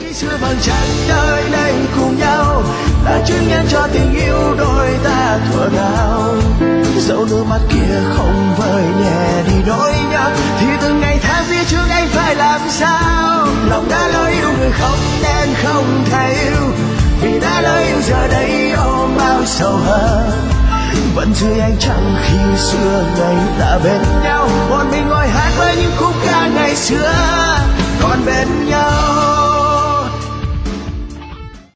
khi xưa bằng chân nơi đây cùng nhau là chứng nhân cho tình yêu đôi ta thuở nào. Dẫu nước mắt kia không vơi nhẹ đi nỗi nhớ thì từng ngày tháng phía trước anh phải làm sao. Lòng đã lỡ yêu người không nên không thể yêu, vì đã lỡ yêu giờ đây ôm bao sầu hờn. Vẫn dưới ánh trăng khi xưa ngày ta bên nhau, một mình ngồi hát với những khúc ca ngày xưa còn bên nhau.